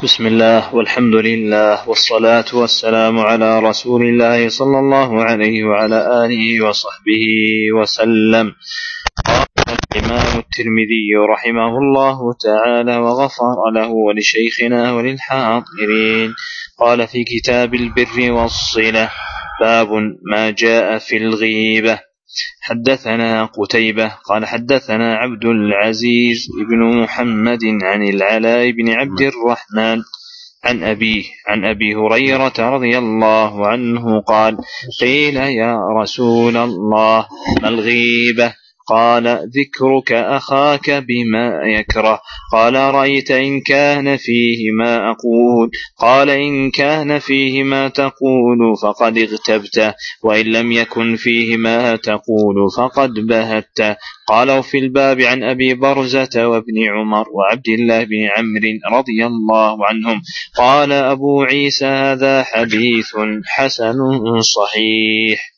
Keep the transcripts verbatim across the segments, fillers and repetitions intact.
بسم الله والحمد لله والصلاة والسلام على رسول الله صلى الله عليه وعلى آله وصحبه وسلم. قال الإمام الترمذي رحمه الله تعالى وغفر له ولشيخنا وللحاضرين. قال في كتاب البر والصلة: باب ما جاء في الغيبة. حدثنا قتيبة قال حدثنا عبد العزيز بن محمد عن العلاء بن عبد الرحمن عن أبيه عن أبي هريرة رضي الله عنه قال: قيل يا رسول الله ما الغيبة؟ قال: ذكرك أخاك بما يكره. قال: رأيت إن كان فيه ما أقول؟ قال: إن كان فيه ما تقول فقد اغتبت، وإن لم يكن فيه ما تقول فقد بهت. قال: وفي الباب عن أبي برزة وابن عمر وعبد الله بن عمرو رضي الله عنهم. قال أبو عيسى: هذا حديث حسن صحيح.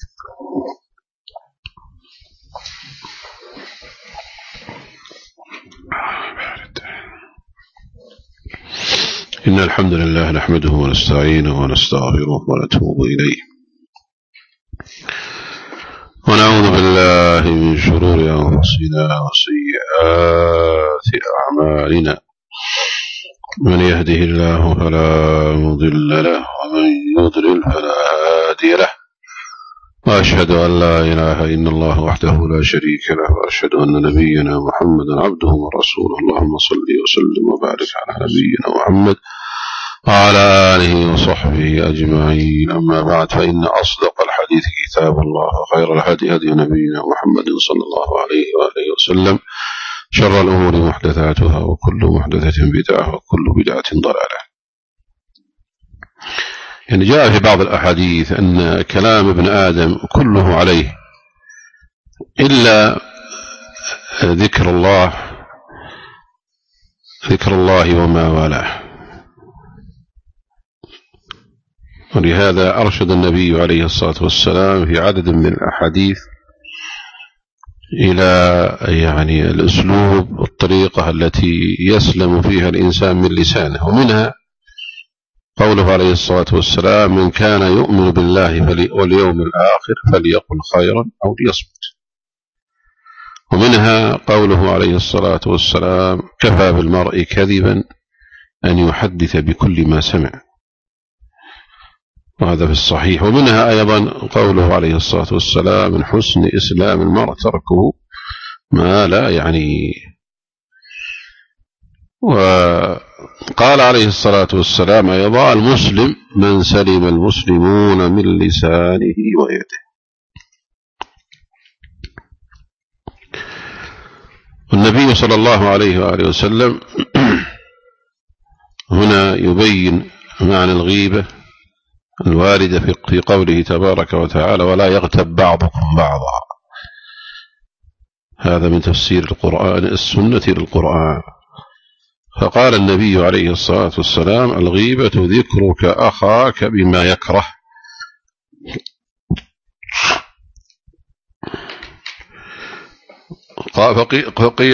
إن الحمد لله نحمده ونستعينه ونستغفره ونتوب إليه، ونعوذ بالله من شرور أنفسنا وسيئات أعمالنا. من يهده الله فلا مضل له ومن يضلل فلا هادي له، وأشهد أن لا إله إلا الله وحده لا شريك له، وأشهد أن نبينا محمدا عبده ورسوله. اللهم صل وسلم وبارك على نبينا محمد وعلى آله وصحبه أجمعين. أما بعد، فإن أصدق الحديث كتاب الله، وخير الهدي هدي نبينا محمد صلى الله عليه وآله وسلم. شر الأمور محدثاتها، وكل محدثة بدعة، وكل بدعة ضلالة. يعني جاء في بعض الأحاديث أن كلام ابن آدم كله عليه إلا ذكر الله ذكر الله وما والاه. ولهذا أرشد النبي عليه الصلاة والسلام في عدد من الأحاديث إلى يعني الأسلوب والطريقة التي يسلم فيها الإنسان من لسانه، ومنها قوله عليه الصلاة والسلام: من كان يؤمن بالله واليوم الآخر فليقل خيرا أو ليصمت. ومنها قوله عليه الصلاة والسلام: كفى بالمرء كذبا أن يحدث بكل ما سمع، وهذا في الصحيح. ومنها أيضا قوله عليه الصلاة والسلام: من حسن إسلام المرء تركه ما لا يعنيه. وقال عليه الصلاة والسلام أيضا: المسلم من سلم المسلمون من لسانه ويده. والنبي صلى الله عليه وآله وسلم هنا يبين معنى الغيبة الواردة في قوله تبارك وتعالى: ولا يغتب بعضكم بعضا. هذا من تفسير القرآن السنة للقرآن. فقال النبي عليه الصلاة والسلام: الغيبة ذكرك أخاك بما يكره. فقيل: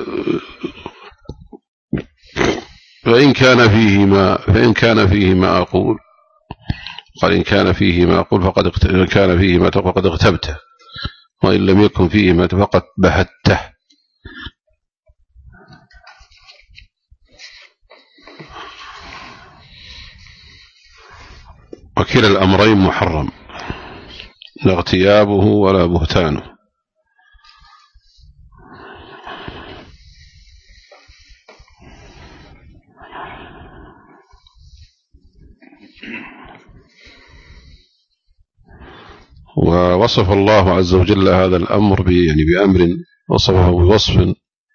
فإن كان فيه ما فإن كان فيه ما أقول؟ قال: إن كان فيه ما أقول فقد كان فيه ما فقد اغتبته، وإن لم يكن فيه ما فقد بهته. وكلا الأمرين محرم، لا اغتيابه ولا بهتانه. ووصف الله عز وجل هذا الأمر يعني بأمر وصفه بوصف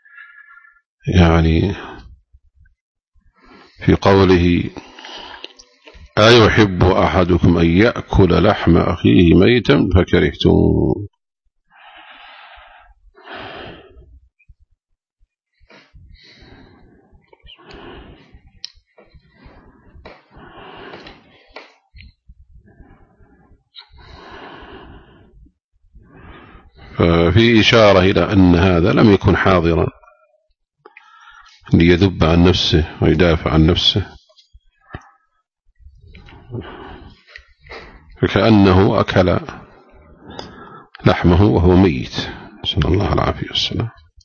يعني في قوله: أيحب أحدكم أن يأكل لحم أخيه ميتا فكرهتموه. ففي إشارة إلى أن هذا لم يكن حاضرا ليذب عن نفسه ويدافع عن نفسه، فكأنه أكل لحمه وهو ميت، نسأل الله العافية والسلام.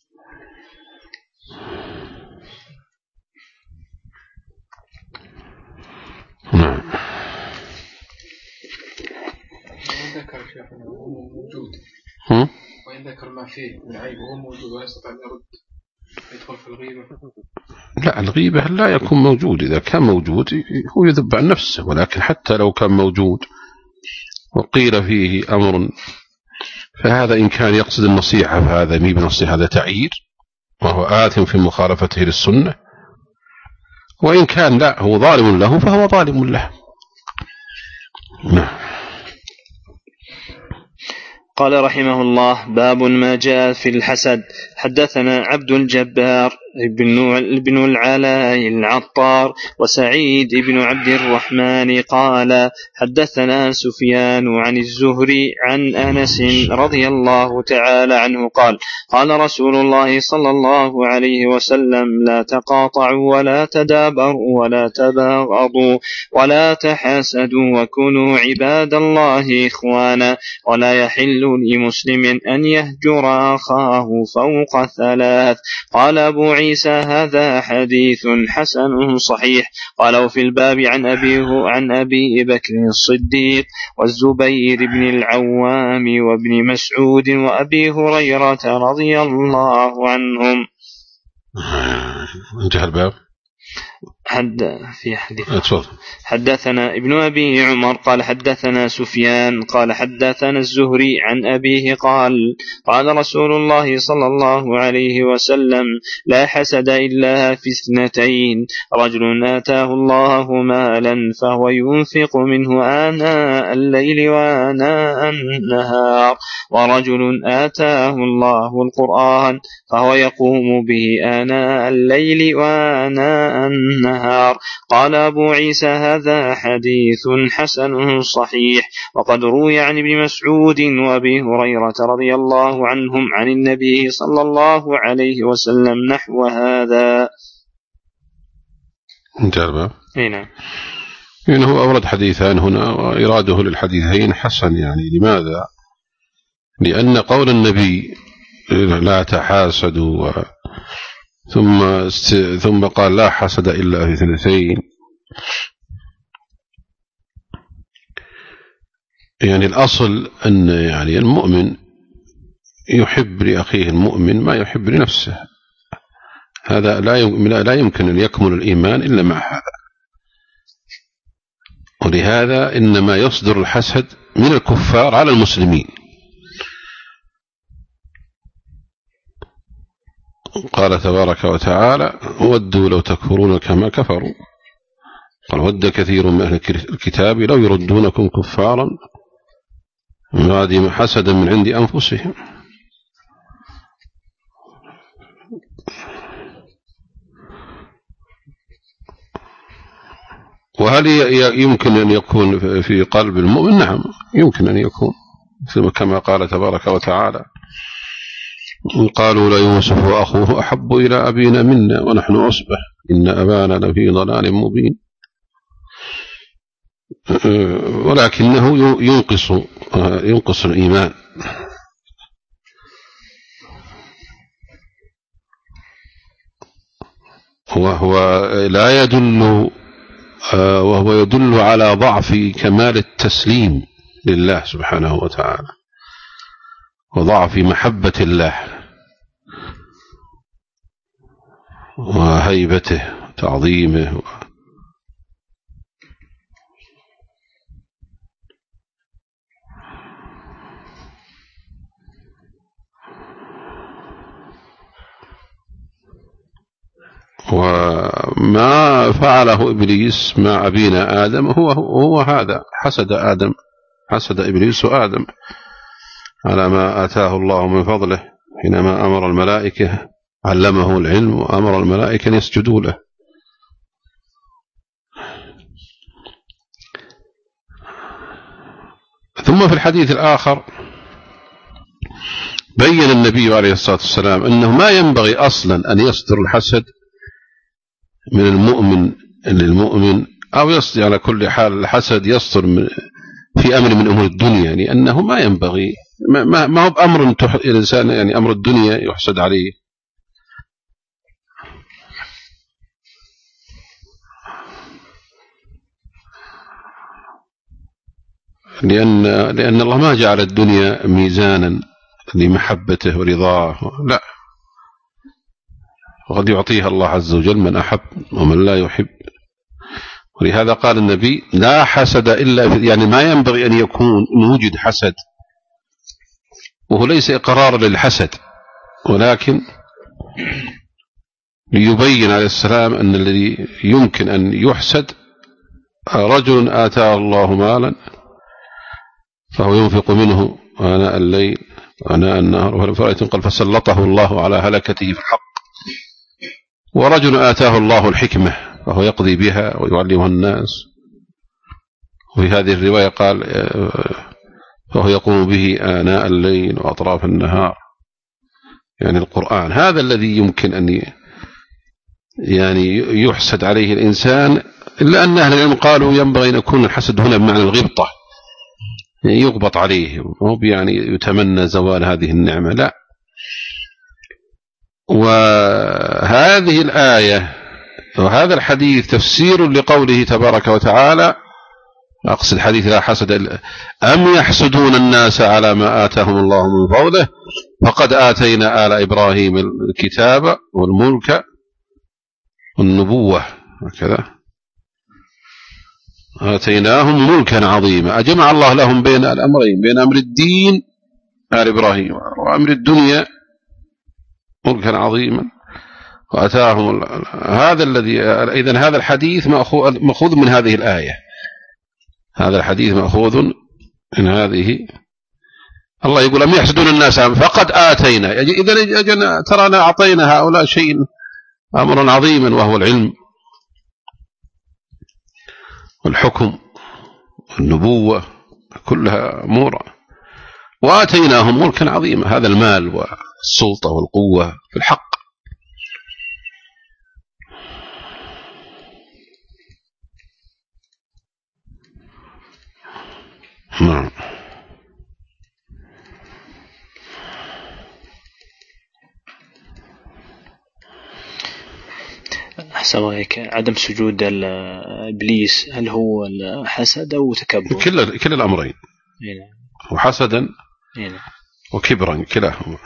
نعم. وإن ذكر شيخنا وهو موجود، وإن ذكر ما فيه من عيب وهو موجود ولا يستطيع أن يرد يدخل في الغيبة؟ لا، الغيبة لا يكون موجود. إذا كان موجود هو يذب عن نفسه، ولكن حتى لو كان موجود وقيل فيه أمر فهذا إن كان يقصد النصيحة فهذا مي بنصيحة، هذا تعيير وهو آثم في مخالفته للسنة، وإن كان لا هو ظالم له فهو ظالم له. نعم. قال رحمه الله: باب ما جاء في الحسد. حدثنا عبد الجبار بن العلاء العطار وسعيد بن عبد الرحمن قال حدثنا سفيان عن الزهري عن أنس رضي الله تعالى عنه قال قال رسول الله صلى الله عليه وسلم: لا تقاطعوا ولا تدابروا ولا تباغضوا ولا تحاسدوا وكونوا عباد الله إخوانا، ولا يحل لمسلم أن يهجر أخاه فوق ثلاث. قال أبو عيسى: هذا حديث حسن صحيح. قالوا في الباب عن أبيه عن أبي بكر الصديق والزبير بن العوام وابن مسعود وأبي هريرة رضي الله عنهم. انتهى الباب. حد في حديث أتفضل. حدثنا ابن أبي عمر قال حدثنا سفيان قال حدثنا الزهري عن أبيه قال قال رسول الله صلى الله عليه وسلم: لا حسد إلا في اثنتين: رجل آتاه الله مالا فهو ينفق منه آناء الليل وآناء النهار، ورجل آتاه الله القرآن فهو يقوم به آناء الليل وآناء النهار. قال أبو عيسى: هذا حديث حسن صحيح. وقد روي عن ابن مسعود وأبي هريرة رضي الله عنهم عن النبي صلى الله عليه وسلم نحو هذا. انتهى. هنا إنه أورد حديثان هنا، وإراده للحديثين حسن. يعني لماذا؟ لأن قول النبي لا تحاسدوا ثم ثم قال لا حسد إلا في اثنتين، يعني الأصل أن يعني المؤمن يحب لأخيه المؤمن ما يحب لنفسه. هذا لا يمكن أن يكمل الإيمان إلا مع هذا. ولهذا إنما يصدر الحسد من الكفار على المسلمين. قال تبارك وتعالى: ودوا لو تكفرون كما كفروا. قال: ود كثير من أهل الكتاب لو يردونكم كفارا بعد ما حسدا من عند أنفسهم. وهل يمكن أن يكون في قلب المؤمن؟ نعم يمكن أن يكون، كما قال تبارك وتعالى: قالوا ليوسف وأخوه أحب إلى أبينا منا ونحن عصبة إن أبانا لفي ضلال مبين. ولكنه ينقص ينقص الإيمان. وهو لا يدل وهو يدل على ضعف كمال التسليم لله سبحانه وتعالى، وضعف محبة الله وهيبته وتعظيمه. وما فعله إبليس مع أبينا آدم هو هو هذا، حسد آدم، حسد إبليس آدم على ما آتاه الله من فضله حينما أمر الملائكة، علمه العلم وأمر الملائكة أن يسجدوا له. ثم في الحديث الآخر بين النبي عليه الصلاة والسلام أنه ما ينبغي أصلا أن يصدر الحسد من المؤمن للمؤمن، أو يصدر على كل حال الحسد يصدر من في أمر من أمور الدنيا، لأنه ما ينبغي، ما, ما هو بأمر الإنسان يعني أمر الدنيا يحسد عليه. لأن, لأن الله ما جعل الدنيا ميزانا لمحبته ورضاه، لا، وقد يعطيها الله عز وجل من أحب ومن لا يحب. ولهذا قال النبي لا حسد إلا، يعني ما ينبغي أن يكون إن وجد حسد، وهو ليس إقرار للحسد، ولكن ليبين عليه السلام أن الذي يمكن أن يحسد رجل آتاه الله مالا فهو ينفق منه آناء الليل وآناء النهار قال فسلطه الله على هلكته في الحق، ورجل آتاه الله الحكمة فهو يقضي بها ويعلمها الناس. وفي هذه الرواية قال فهو يقوم به آناء الليل وأطراف النهار، يعني القرآن. هذا الذي يمكن أن يعني يحسد عليه الإنسان، إلا أن أهل العلم قالوا ينبغي أن يكون الحسد هنا بمعنى الغبطة، يعني يغبط عليه، مو يعني يتمنى زوال هذه النعمة، لا. وهذه الآية وهذا الحديث تفسير لقوله تبارك وتعالى، أقصد حديث لا حسد أم يحسدون الناس على ما آتاهم الله من فضله فقد آتينا آل إبراهيم الكتاب والملك والنبوة، هكذا آتيناهم ملكا عظيما. أجمع الله لهم بين الأمرين، بين أمر الدين آل إبراهيم وأمر الدنيا ملكا عظيما وأتاهم هذا الذي. إذن هذا الحديث مأخوذ من هذه الآية، هذا الحديث مأخوذ من هذه. الله يقول أم يحسدون الناس فقد آتينا، إذن ترانا أعطينا هؤلاء شيء أمرا عظيما وهو العلم والحكم والنبوة، كلها أمور، وآتيناهم ملكا عظيما، هذا المال والسلطة والقوة في الحق. نعم. أحسن عليك، عدم سجود إبليس هل هو حسد أو تكبر؟ كل كل الأمرين، وحسدا وكبرا كلاهما.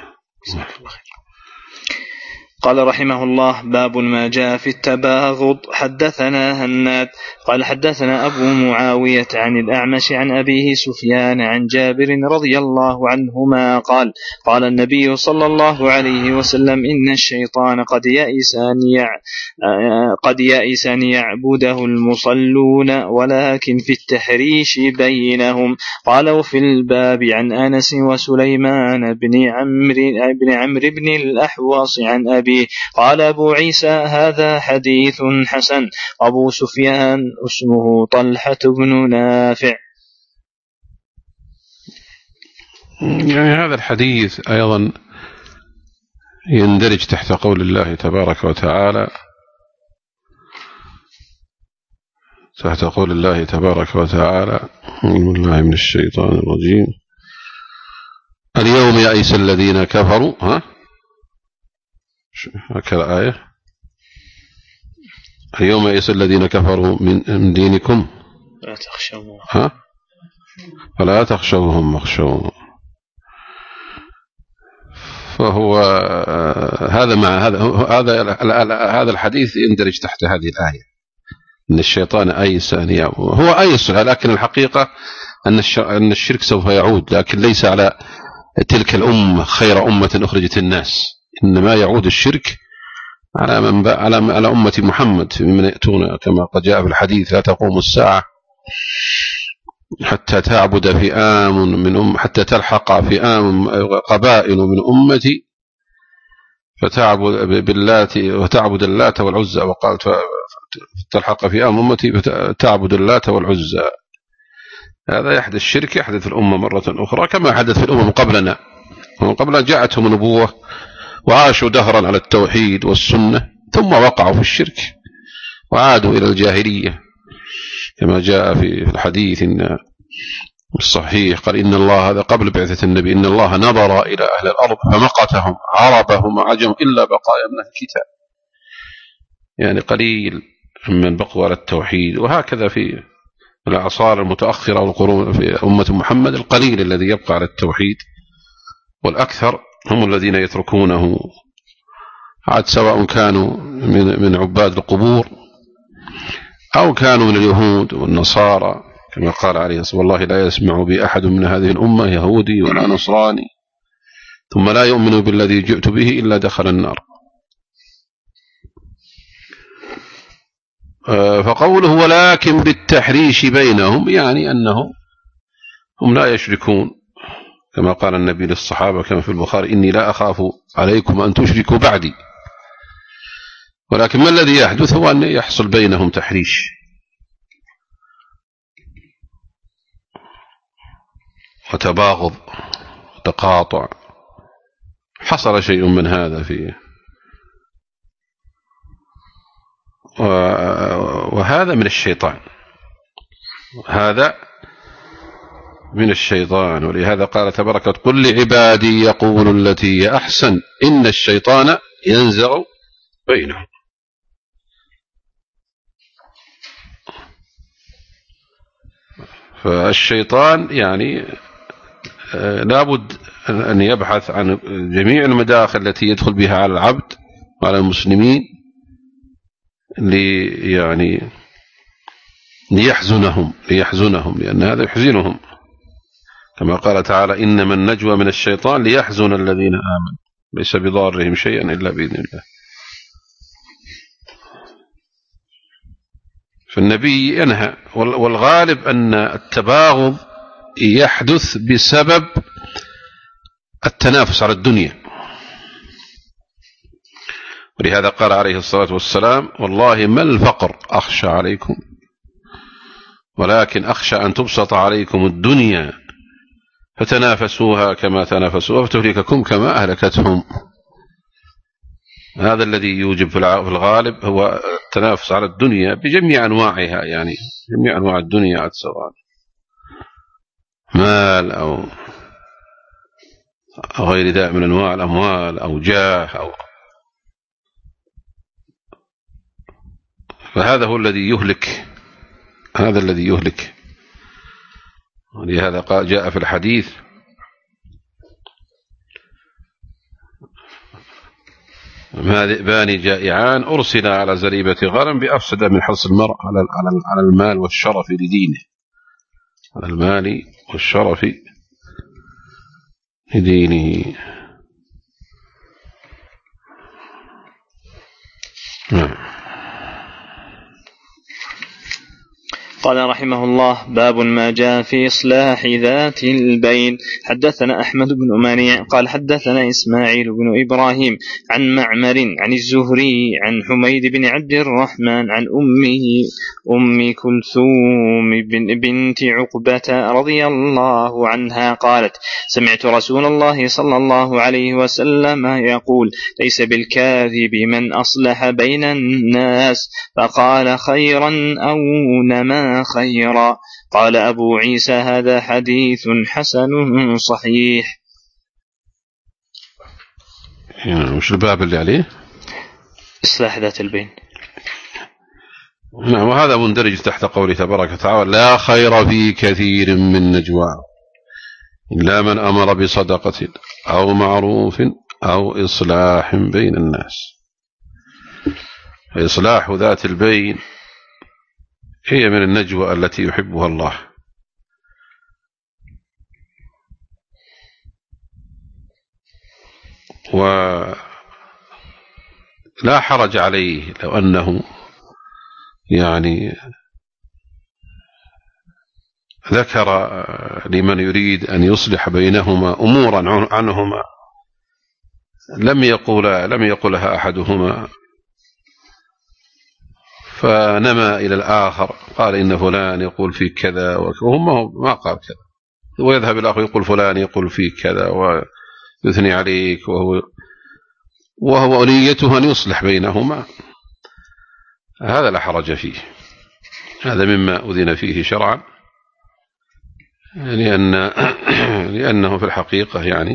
قال رحمه الله باب ما جاء في التباغض. حدثنا هناد قال حدثنا أبو معاوية عن الأعمش عن أبيه سفيان عن جابر رضي الله عنهما قال قال النبي صلى الله عليه وسلم إن الشيطان قد يئس أن يع... قد يئس أن يعبده المصلون ولكن في التحريش بينهم. قال وفي الباب عن أنس وسليمان بن عمرو بن عمرو بن الأحوص عن أبي. قال أبو عيسى هذا حديث حسن. أبو سفيان اسمه طلحة بن نافع. يعني هذا الحديث أيضا يندرج تحت قول الله تبارك وتعالى، تحت قول الله تبارك وتعالى أعوذ بالله من الشيطان الرجيم اليوم يئس الذين كفروا، ها هكذا آية، اليوم يئس الذين كفروا من دينكم لا تخشوهم، ها فلا تخشوهم واخشوهم. فهو هذا مع هذا هذا هذا الحديث يندرج تحت هذه الآية، إن الشيطان أيس أن يعبد، هو أيس، لكن الحقيقة أن الشرك سوف يعود، لكن ليس على تلك الأمة خير أمة أخرجت الناس، إنما يعود الشرك على من على على أمة محمد ممن يأتون كما قد جاء في الحديث لا تقوم الساعة حتى تعبد فئام من أم حتى تلحق فئام قبائل من أمتي فتعبد باللات وتعبد اللات والعزى، وقالت تلحق فئام أمتي فتعبد اللات والعزى. هذا يحدث الشرك يحدث في الأمة مرة أخرى كما حدث في الأمم قبلنا، قبلنا جاءتهم نبوة وعاشوا دهرا على التوحيد والسنة ثم وقعوا في الشرك وعادوا إلى الجاهلية كما جاء في الحديث إن الصحيح قال إن الله، هذا قبل بعثة النبي، إن الله نظر إلى أهل الأرض فمقتهم عربهم وعجم إلا بقايا من الكتاب، يعني قليل من بقوا على التوحيد. وهكذا في الأعصار المتأخرة والقرون في أمة محمد القليل الذي يبقى على التوحيد، والأكثر هم الذين يتركونه، عاد سواء كانوا من من عباد القبور أو كانوا من اليهود والنصارى، كما قال عليه الصلاة والله لا يسمع بي أحد من هذه الأمة يهودي ولا نصراني ثم لا يؤمن بالذي جئت به إلا دخل النار. فقوله ولكن بالتحريش بينهم، يعني أنهم هم لا يشركون، كما قال النبي للصحابة كما في البخاري إني لا أخاف عليكم أن تشركوا بعدي، ولكن ما الذي يحدث هو أن يحصل بينهم تحريش وتباغض وتقاطع. حصل شيء من هذا فيه، وهذا من الشيطان، هذا من الشيطان. ولهذا قال تبارك قل لعبادي يقول التي هي أحسن إن الشيطان ينزغ بينهم. فالشيطان يعني لابد أن يبحث عن جميع المداخل التي يدخل بها على العبد وعلى المسلمين لي يعني ليحزنهم ليحزنهم لأن هذا يحزنهم، كما قال تعالى إنما النجوى من الشيطان ليحزن الذين آمنوا ليس بضارهم شيئا إلا بإذن الله. فالنبي ينهى، والغالب أن التباغض يحدث بسبب التنافس على الدنيا، ولهذا قال عليه الصلاة والسلام والله ما الفقر أخشى عليكم ولكن أخشى أن تبسط عليكم الدنيا فتنافسوها كما تنافسوها فتهلككم كما أهلكتهم. هذا الذي يوجب في الغالب هو التنافس على الدنيا بجميع أنواعها، يعني جميع أنواع الدنيا سواء مال أو غير ذلك من أنواع الأموال أو جاه أو، فهذا هو الذي يهلك، هذا الذي يهلك. ولهذا قال جاء في الحديث ما ذئبان جائعان أرسل على زريبة غنم بأفسد من حرص المرء على المال والشرف لدينه، على المال والشرف لدينه. نعم. قال رحمه الله باب ما جاء في إصلاح ذات البين. حدثنا أحمد بن منيع قال حدثنا إسماعيل بن إبراهيم عن معمر عن الزهري عن حميد بن عبد الرحمن عن أمه أم كلثوم بنت عقبة رضي الله عنها قالت سمعت رسول الله صلى الله عليه وسلم يقول ليس بالكاذب من أصلح بين الناس فقال خيرا أو نما خيرا. قال أبو عيسى هذا حديث حسن صحيح. وش الباب اللي عليه؟ إصلاح ذات البين. نعم. وهذا مندرج تحت قوله تبارك وتعالى لا خير في كثير من نجواهم إلا من أمر بصدقة أو معروف أو إصلاح بين الناس. إصلاح ذات البين هي من النجوى التي يحبها الله، ولا حرج عليه لو أنه يعني ذكر لمن يريد أن يصلح بينهما أمورا عنهما لم يقول لم يقلها أحدهما فنمى إلى الآخر قال إن فلان يقول فيك كذا وهم ما قال كذا، ويذهب الآخر يقول فلان يقول فيك كذا ويثني عليك، وهو وهو نيته أن يصلح بينهما. هذا لا حرج فيه، هذا مما أذن فيه شرعا، لأن لأنه في الحقيقة يعني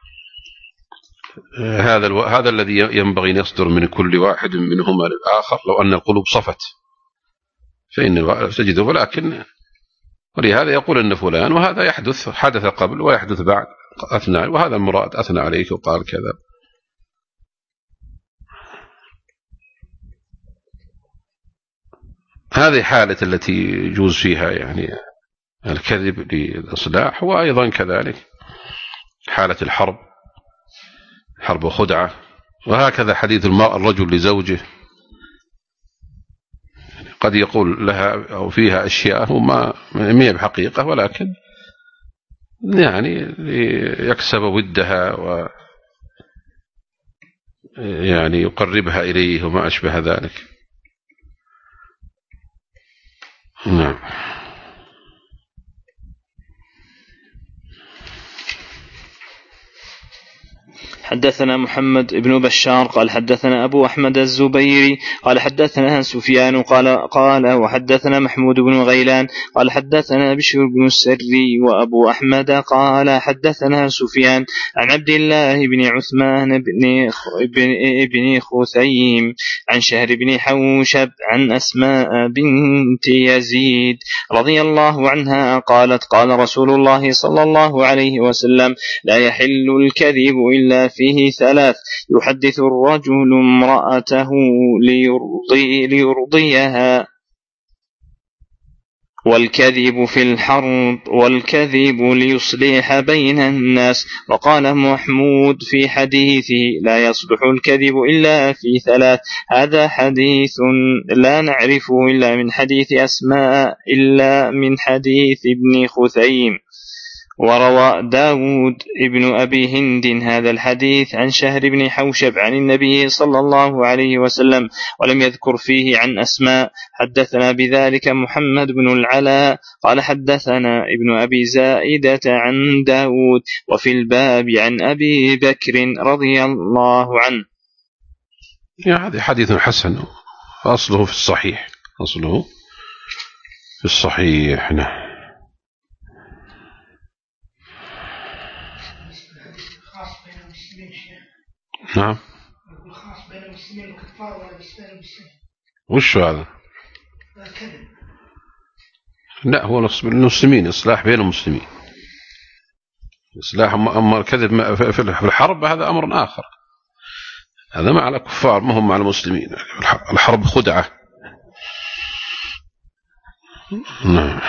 هذا الو... هذا الذي ينبغي أن يصدر من كل واحد منهما للآخر لو أن القلوب صفت فإن تجده، ولكن ولهذا يقول أن فلان، وهذا يحدث حدث قبل ويحدث بعد أثنى، وهذا المراد أثنى عليك وقال كذا. هذه حالة التي يجوز فيها يعني الكذب للإصلاح، وأيضا كذلك حالة الحرب، حرب وخدعة. وهكذا حديث المرأة الرجل لزوجه، قد يقول لها أو فيها أشياء وما هي بحقيقة، ولكن يعني يكسب ودها و يعني يقربها إليه وما أشبه ذلك. نعم. حدثنا محمد بن بشار قال حدثنا أبو أحمد الزبيري قال حدثنا سفيان قال قال وحدثنا محمود بن غيلان قال حدثنا بشر بن السري وأبو أحمد قال حدثنا سفيان عن عبد الله بن عثمان بن بن خثيم عن شهر بن حوشب عن أسماء بنت يزيد رضي الله عنها قالت قال رسول الله صلى الله عليه وسلم لا يحل الكذب إلا فيه ثلاث: يحدث الرجل امرأته ليرضي ليرضيها، والكذب في الحرب، والكذب ليصلح بين الناس. وقال محمود في حديثه لا يصلح الكذب إلا في ثلاث. هذا حديث لا نعرفه إلا من حديث أسماء إلا من حديث ابن خثيم. وروى داود ابن أبي هند هذا الحديث عن شهر بن حوشب عن النبي صلى الله عليه وسلم ولم يذكر فيه عن أسماء. حدثنا بذلك محمد بن العلاء قال حدثنا ابن أبي زائدة عن داود وفي الباب عن أبي بكر رضي الله عنه. هذا حديث حسن أصله في الصحيح، أصله في الصحيح. نعم. نعم. الخاص بين المسلمين والكفار ولا بين المسلمين؟ وش هذا؟ الكذب. لا، هو المسلمين، إصلاح بين المسلمين، إصلاح. أما الكذب في الحرب هذا أمر آخر، هذا مع الكفار ما هم مع المسلمين. الحرب خدعة. نعم.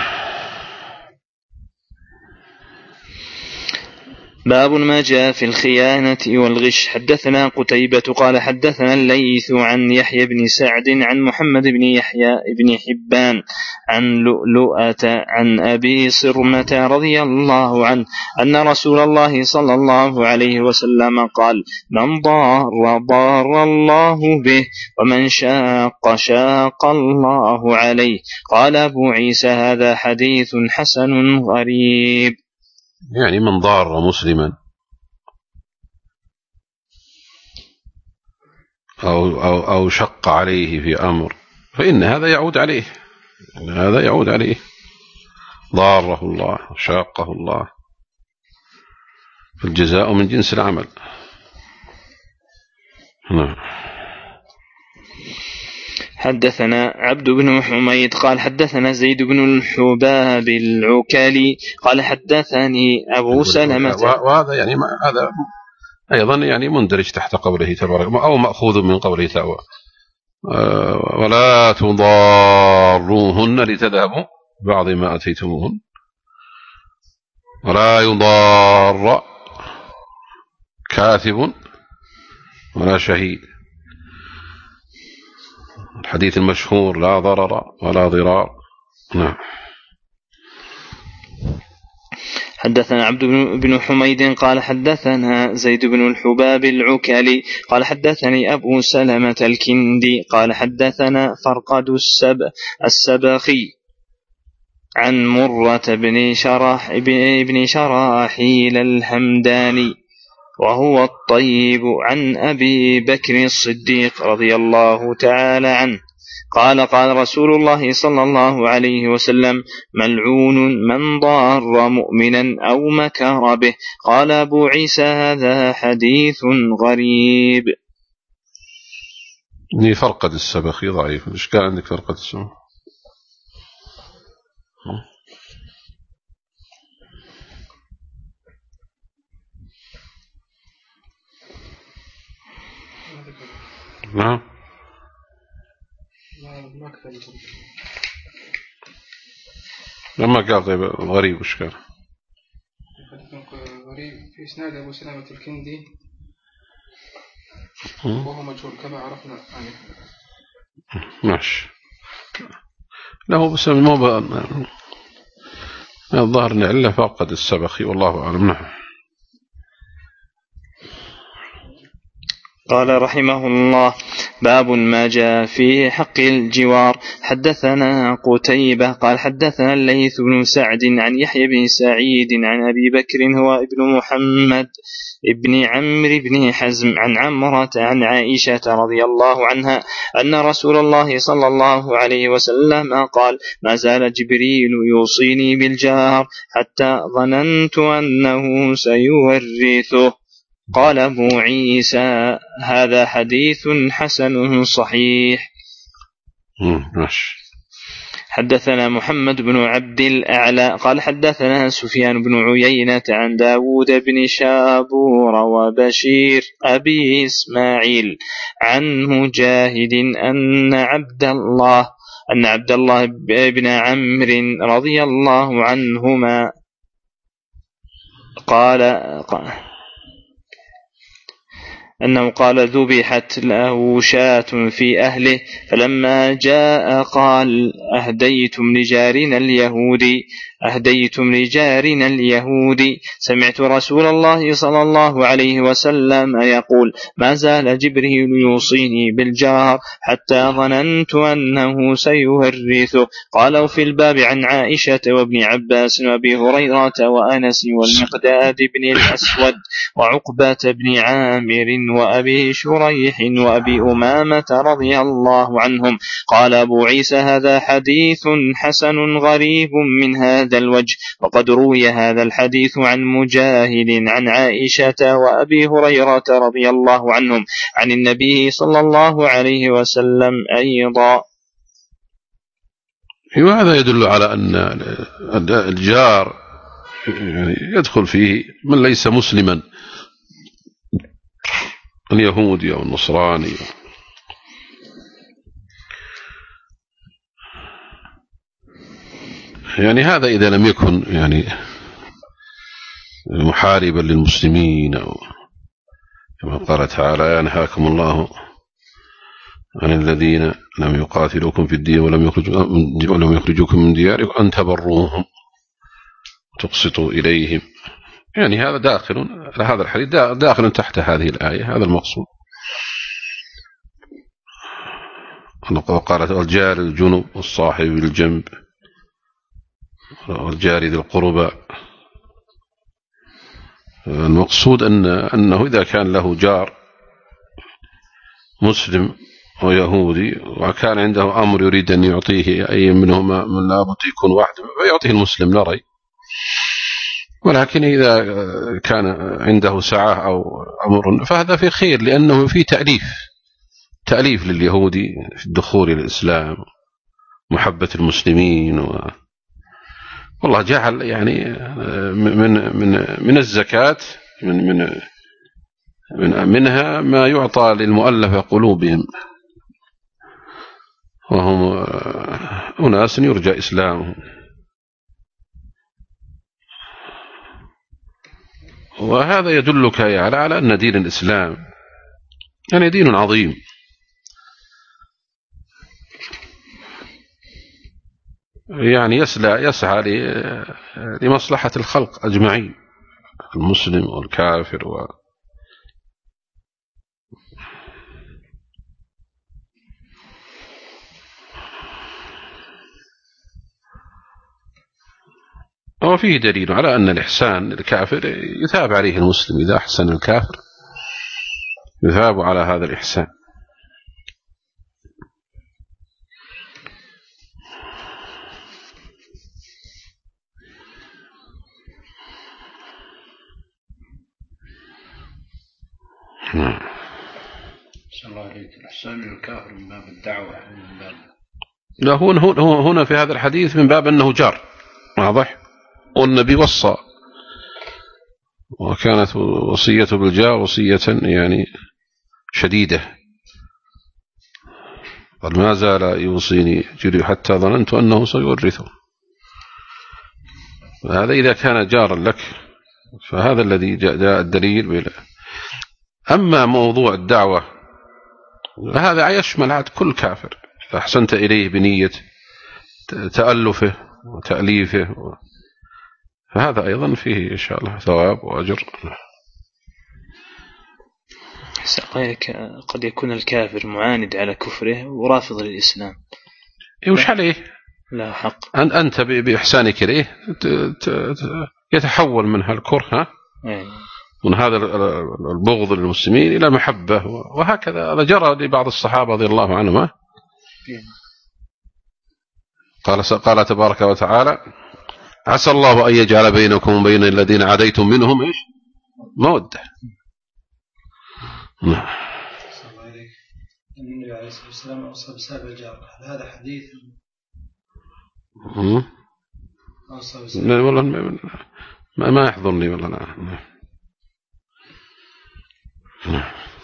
باب ما جاء في الخيانة والغش. حدثنا قتيبة قال حدثنا الليث عن يحيى بن سعد عن محمد بن يحيى بن حبان عن لؤلؤة عن أبي صرمة رضي الله عنه أن رسول الله صلى الله عليه وسلم قال من ضار ضار الله به ومن شاق شاق الله عليه. قال أبو عيسى هذا حديث حسن غريب. يعني من ضار مسلما أو, أو, أو شق عليه في أمر فإن هذا يعود عليه، هذا يعود عليه. ضاره الله شاقه الله، فالجزاء من جنس العمل. نعم. حدثنا عبد بن حميد قال حدثنا زيد بن الحباب العكالي قال حدثني أبو سلمة. وهذا يعني هذا أيضا يعني مندرج تحت قوله تبارك أو مأخوذ من قوله تعالى ولا تضاروهن لتذهبوا بعض ما أتيتموهن ولا يضار كاتب ولا شهيد. الحديث المشهور لا ضرر ولا ضرار. نعم. حدثنا عبد بن حميد قال حدثنا زيد بن الحباب العكالي قال حدثني أبو سلمة الكندي قال حدثنا فرقد السب السبخي عن مرة بن شرح بن شراحيل الهمداني وهو الطيب عن أبي بكر الصديق رضي الله تعالى عنه قال قال رسول الله صلى الله عليه وسلم: ملعون من ضار مؤمنا أو مكر به. قال أبو عيسى: هذا حديث غريب. دي فرقة السبخي ضعيف. إيش كان عندك فرقة السبخي؟ نعم ما كتب لما قال طيب غريب وش كان؟ غريب في إسناد أبو سلامة الكندي وهو مجهول كما عرفنا عنه. ماشي. له بس مو ب... الظاهر ان عله فقد السبخي والله اعلم. نعم. قال رحمه الله: باب ما جاء في حق الجوار. حدثنا قتيبة قال حدثنا الليث بن سعد عن يحيى بن سعيد عن أبي بكر هو ابن محمد ابن عمرو بن حزم عن عمرة عن عائشة رضي الله عنها أن رسول الله صلى الله عليه وسلم قال: ما زال جبريل يوصيني بالجار حتى ظننت أنه سيورثه. قال أبو عيسى: هذا حديث حسن صحيح. حدثنا محمد بن عبد الأعلى قال حدثنا سفيان بن عيينة عن داود بن شابور وبشير أبي إسماعيل عن مجاهد أن عبد الله أن عبد الله بن عمرو رضي الله عنهما قال أنه قال: ذبحت له شاة في أهله فلما جاء قال: أهديتم لجارنا اليهودي أهديتم لجارنا اليهودي. سمعت رسول الله صلى الله عليه وسلم يقول: ما زال جبريل يوصيني بالجار حتى ظننت أنه سيورثه. قالوا في الباب عن عائشة وابن عباس وابي هريرة وأنس والمقداد بن الأسود وعقبة بن عامر وأبي شريح وأبي أمامة رضي الله عنهم. قال أبو عيسى: هذا حديث حسن غريب من هذا الوجه. وقد روي هذا الحديث عن مجاهد عن عائشة وأبي هريرة رضي الله عنهم عن النبي صلى الله عليه وسلم أيضا. وهذا يدل على أن الجار يعني يدخل فيه من ليس مسلما، اليهودي أو النصراني. يعني هذا إذا لم يكن يعني محاربا للمسلمين، أو كما قال تعالى: ينهاكم الله عن الذين لم يقاتلوكم في الدين ولم ولم يخرجوكم من دياركم أن تبروهم وتقسطوا إليهم. يعني هذا داخل هذا الحديث داخل تحت هذه الآية، هذا المقصود. وقالت: الجار الجنب والصاحب بالجنب والجار ذي القربى. المقصود أن أنه إذا كان له جار مسلم ويهودي وكان عنده أمر يريد أن يعطيه أي منهما من لابد يكون واحد فيعطيه المسلم لا ريب. ولكن إذا كان عنده سعة أو أمر فهذا في خير، لأنه في تأليف تأليف لليهودي في الدخول إلى الإسلام، محبة المسلمين. و... والله جعل يعني من من من الزكاة من من من منها ما يعطى للمؤلفة قلوبهم، وهم أناس يرجى إسلامهم. وهذا يدلك على على أن دين الإسلام يعني دين عظيم، يعني يسعى يسعى لمصلحة الخلق أجمعين، المسلم والكافر. و وفيه دليل على أن الإحسان الكافر يثاب عليه المسلم، إذا أحسن الكافر يثاب على هذا الإحسان. الله عليك الإحسان للكافر من باب الدعوة من باب لا هو هنا في هذا الحديث من باب أنه جار واضح، والنبي وصى وكانت وصيته بالجار وصية يعني شديدة، قال ما زال يوصيني جري حتى ظننت أنه سيورثه. هذا إذا كان جارا لك فهذا الذي جاء الدليل بلا. أما موضوع الدعوة هذا يشمل عاد كل كافر فأحسنت إليه بنية تألفه وتأليفه، فهذا أيضا فيه إن شاء الله ثواب وأجر. قد يكون الكافر معاند على كفره ورافض للإسلام، وش عليه؟ لا حق أنت بإحسانك إليه يتحول من هالكره من هذا البغض للمسلمين إلى محبة، وهكذا هذا جرى لبعض الصحابة رضي الله عنهم. قال قال تبارك وتعالى عسى الله أن يجعل بينكم وبين الذين عاديتم منهم إيش مودة. نعم. النبي عليه الصلاة والسلام أوصى بسبب الجار، هذا حديث لا والله ما, ما يحضرني والله. نعم.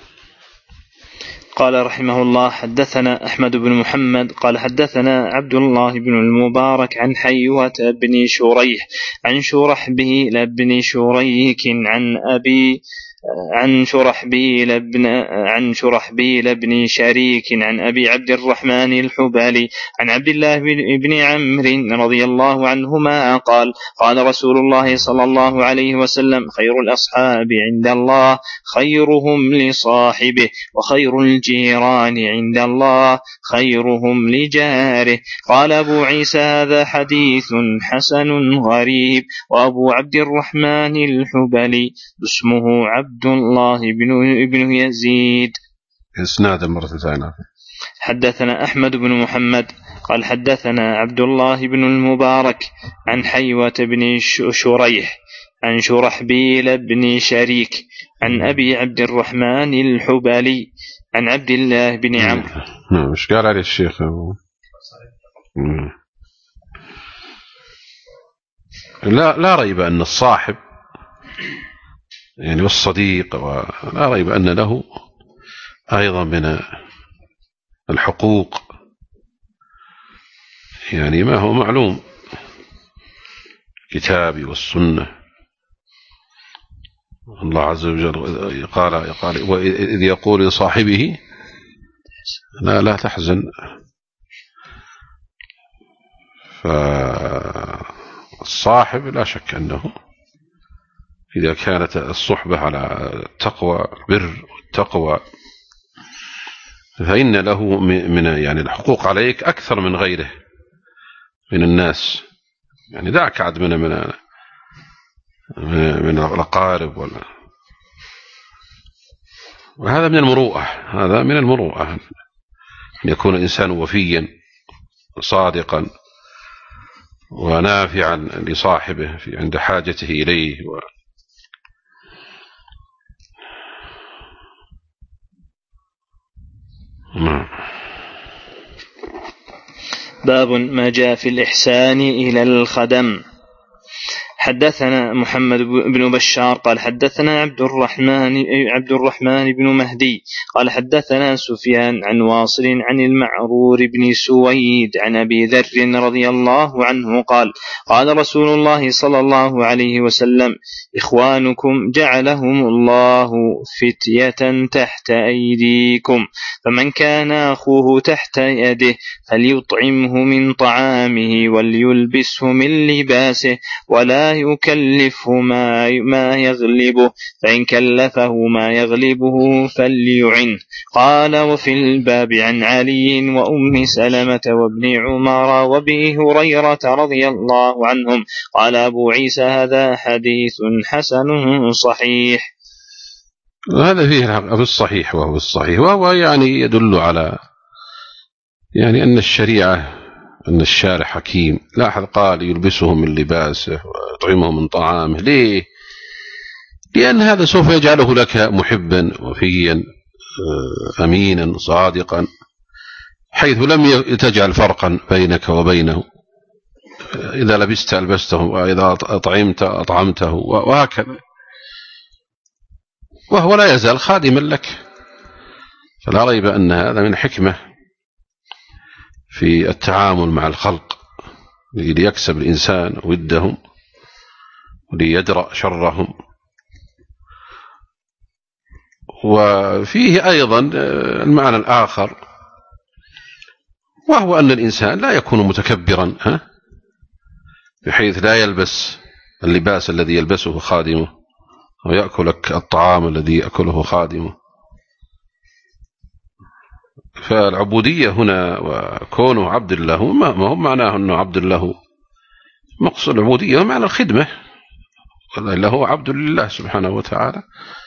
قال رحمه الله حدثنا أحمد بن محمد قال حدثنا عبد الله بن المبارك عن حيوة بن شريح عن شرحبيل بن شريك عن أبي عن شرحبيل بن عن شرحبيل بن شريك عن أبي عبد الرحمن الحبالي عن عبد الله بن عمرو رضي الله عنهما قال قال رسول الله صلى الله عليه وسلم خير الأصحاب عند الله خيرهم لصاحبه وخير الجيران عند الله خيرهم لجاره. قال أبو عيسى هذا حديث حسن غريب. وأبو عبد الرحمن الحبالي اسمه عبد عبد الله بن ابن يزيد. اسناد مرة ثانية. حدثنا أحمد بن محمد قال حدثنا عبد الله بن المبارك عن حيوة بن شريح عن شرحبيل بن شريك عن أبي عبد الرحمن الحبالي عن عبد الله بن عمرو. نعم. ايش قال عليه الشيخ؟ لا لا ريب أن الصاحب يعني والصديق ولا ريب أن له أيضا من الحقوق يعني ما هو معلوم كتابي والسنة. الله عز وجل قال قال وإذ يقول لصاحبه لا لا تحزن. فالصاحب لا شك أنه إذا كانت الصحبة على التقوى البر والتقوى فإن له من يعني الحقوق عليك أكثر من غيره من الناس. يعني دعك عد من من من الأقارب ولا، وهذا من المروءة. هذا من المروءة أن يكون الإنسان وفيا صادقا ونافعا لصاحبه في عند حاجته إليه و باب ما جاء في الإحسان إلى الخدم. حدثنا محمد بن بشار قال حدثنا عبد الرحمن عبد الرحمن بن مهدي قال حدثنا سفيان عن واصل عن المعرور بن سويد عن أبي ذر رضي الله عنه قال قال رسول الله صلى الله عليه وسلم إخوانكم جعلهم الله فتية تحت أيديكم، فمن كان أخوه تحت يده فليطعمه من طعامه وليلبسه من لباسه ولا يكلفه ما ما يغلبه، فإن كلفه ما يغلبه فليعنه. قال وفي الباب عن علي وأم سلمة وابن عمر وابي هريرة رضي الله عنهم. قال أبو عيسى هذا حديث حسن صحيح. هذا فيه بالصحيح وهو الصحيح، وهو يعني يدل على يعني أن الشريعة أن الشارع حكيم. لاحظ قال يلبسهم من لباسه ويطعمهم من طعامه. ليه؟ لأن هذا سوف يجعله لك محبا وفيا أمينا صادقا، حيث لم تجعل فرقا بينك وبينه، إذا لبست ألبسته وإذا أطعمت أطعمته وهكذا، وهو لا يزال خادما لك. فلا ريب أن هذا من حكمة في التعامل مع الخلق، ليكسب الإنسان ودهم وليدرأ شرهم. وفيه أيضا المعنى الآخر، وهو أن الإنسان لا يكون متكبرا ها بحيث لا يلبس اللباس الذي يلبسه خادمه أو يأكل الطعام الذي يأكله خادمه. فالعبودية هنا وكونه عبد الله ما هو معناه أنه عبد الله، مقصود العبودية معنى الخدمة، له عبد لله سبحانه وتعالى.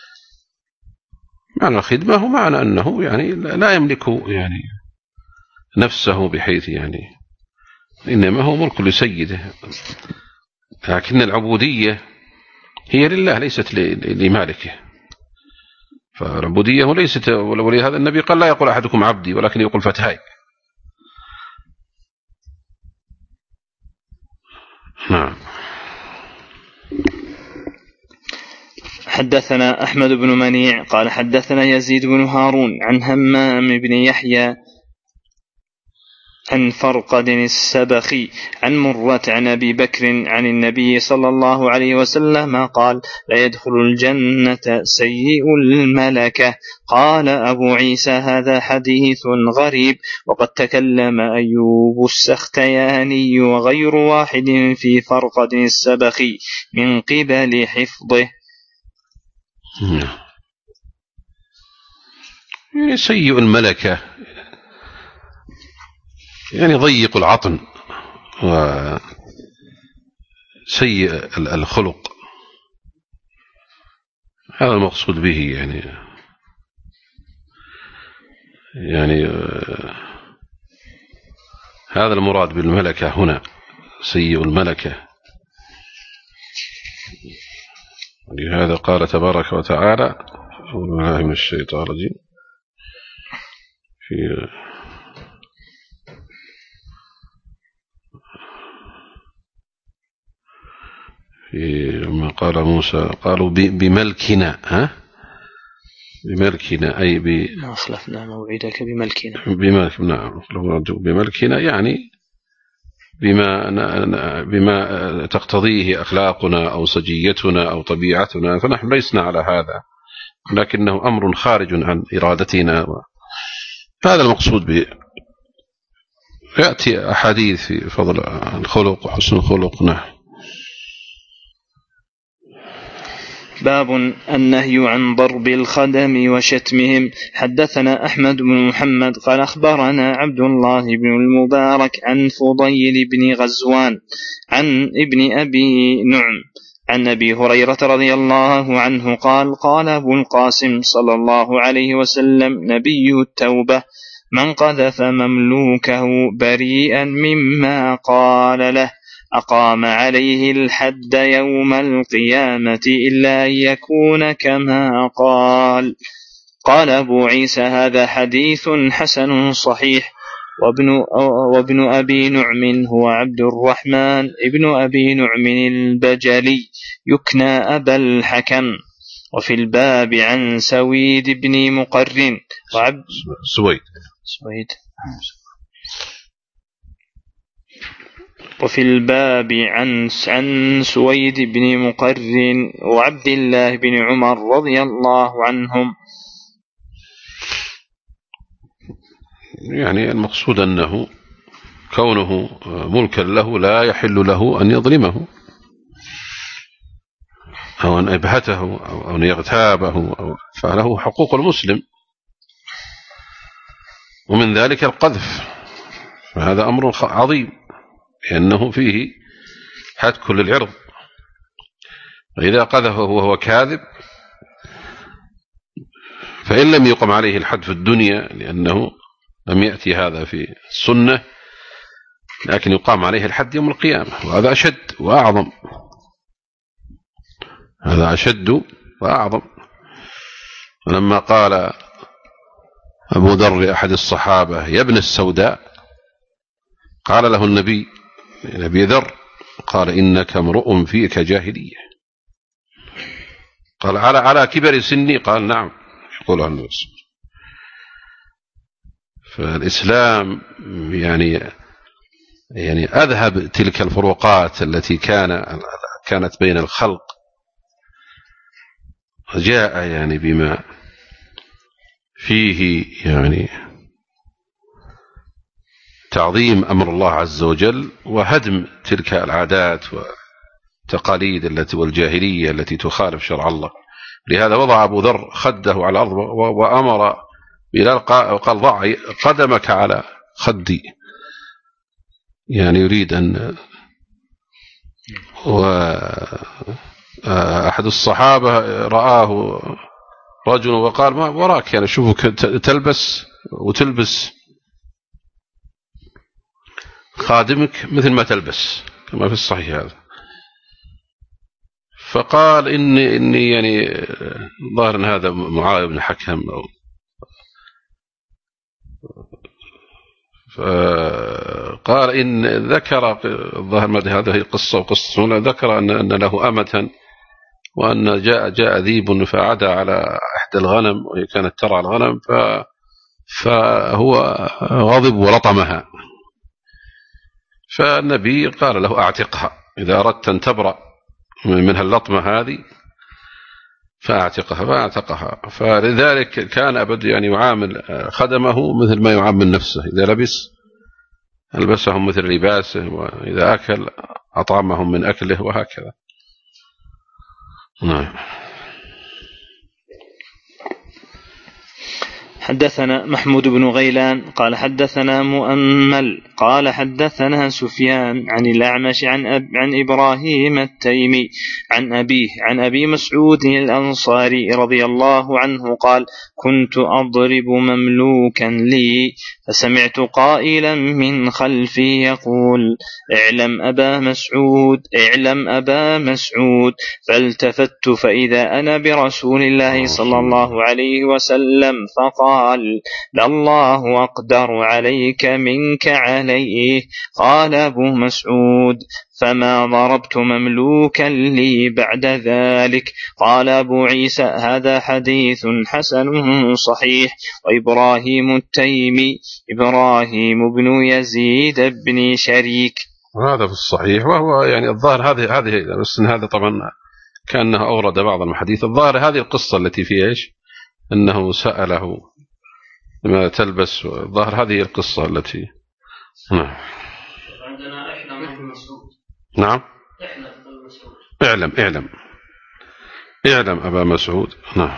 معنى الخدمة هو معنى أنه يعني لا يملك يعني نفسه بحيث يعني إنما هو ملك لسيده، لكن العبودية هي لله ليست لمالكه. فالعبودية ليست، ولهذا النبي قال لا يقول أحدكم عبدي ولكن يقول فتاي. نعم. حدثنا أحمد بن منيع قال حدثنا يزيد بن هارون عن همام بن يحيى عن فرقد السبخي عن مرة عن أبي بكر عن النبي صلى الله عليه وسلم قال لا يدخل الجنة سيء الملكة. قال أبو عيسى هذا حديث غريب، وقد تكلم أيوب السختياني وغير واحد في فرقد السبخي من قبل حفظه. يعني سيء الملكة يعني ضيق العطن وسيء الخلق، هذا المقصود به. يعني يعني هذا المراد بالملكة هنا، سيء الملكة. ولهذا قال تبارك وتعالى أعوذ بالله من الشيطان الرجيم في لما قال موسى قالوا بملكنا ها بملكنا أي ب ما أخلفنا موعدك بملكنا بملك نعم بملكنا يعني بما بما تقتضيه أخلاقنا أو سجيتنا أو طبيعتنا، فنحن لسنا على هذا، لكنه أمر خارج عن إرادتنا. هذا المقصود به. يأتي أحاديث في فضل الخلق وحسن الخلق. نعم. باب النهي عن ضرب الخدم وشتمهم. حدثنا أحمد بن محمد قال أخبرنا عبد الله بن المبارك عن فضيل بن غزوان عن ابن أبي نعم عن أبي هريرة رضي الله عنه قال قال أبو القاسم صلى الله عليه وسلم نبي التوبة من قذف مملوكه بريئا مما قال له أقام عليه الحد يوم القيامة إلا أن يكون كما قال. قال أبو عيسى هذا حديث حسن صحيح. وابن, وابن أبي نعم هو عبد الرحمن ابن أبي نعم البجلي يكنى أبا الحكم. وفي الباب عن سويد بن مقرن وعبد سويد سويد وفي الباب عن عن سويد بن مقرن وعبد الله بن عمر رضي الله عنهم. يعني المقصود أنه كونه ملكا له لا يحل له أن يظلمه أو أن يبهته أو أن يغتابه، فله حقوق المسلم، ومن ذلك القذف، فهذا أمر عظيم لأنه فيه هتك للعرض. وإذا قذفه وهو كاذب فإن لم يقم عليه الحد في الدنيا لأنه لم يأتي هذا في السنة، لكن يقام عليه الحد يوم القيامة، وهذا أشد وأعظم، هذا أشد وأعظم. ولما قال أبو ذر لأحد الصحابة يا ابن السوداء، قال له النبي أبي ذر، قال إنك امرؤ فيك جاهلية. قال على على كبر سني؟ قال نعم. يقول عنه فالإسلام يعني يعني أذهب تلك الفروقات التي كان كانت بين الخلق، جاء يعني بما فيه يعني تعظيم أمر الله عز وجل وهدم تلك العادات والتقاليد التي والجاهلية التي تخالف شرع الله. لهذا وضع أبو ذر خده على الأرض وأمر بلال وقال ضع قدمك على خدي، يعني يريد أن. وأحد الصحابة رآه رجل وقال ما وراك، يعني شوفك تلبس وتلبس خادمك مثل ما تلبس كما في الصحيح هذا. فقال إني, إني يعني ظاهر أن هذا معاوية بن حكم أو فقال إن ذكر الظاهر ما هذه قصة وقصة ذكر أن, أن له أمة وأن جاء جاء ذيب فعدى على إحدى الغنم وهي كانت ترعى الغنم فهو غضب ولطمها، فالنبي قال له أعتقها إذا أردت أن تبرأ منها اللطمة هذه فأعتقها، فأعتقها. فلذلك كان أبد يعني يعامل خدمه مثل ما يعامل نفسه، إذا لبس ألبسهم مثل لباسه، وإذا أكل أطعمهم من أكله، وهكذا. نعم. حدثنا محمود بن غيلان قال حدثنا مؤمل قال حدثنا سفيان عن الأعمش عن, أب عن إبراهيم التيمي عن أبيه عن أبي مسعود الأنصاري رضي الله عنه قال كنت أضرب مملوكا لي فسمعت قائلا من خلفي يقول اعلم أبا مسعود اعلم أبا مسعود، فالتفت فإذا أنا برسول الله صلى الله عليه وسلم فقال قال الله أقدر عليك منك عليه. قال أبو مسعود فما ضربت مملوكا لي بعد ذلك. قال أبو عيسى هذا حديث حسن صحيح. وإبراهيم التيمي إبراهيم بن يزيد بن شريك، هذا في الصحيح. وهو يعني الظاهر هذه هذه بس هذا طبعا كأنه أورد بعض الحديث. الظاهر هذه القصة التي فيها إيش أنه سأله ما تلبس، ظهر هذه القصة التي نعم. عندنا إحنا من مسعود. نعم. إحنا من مسعود. اعلم اعلم اعلم أبا مسعود. نعم.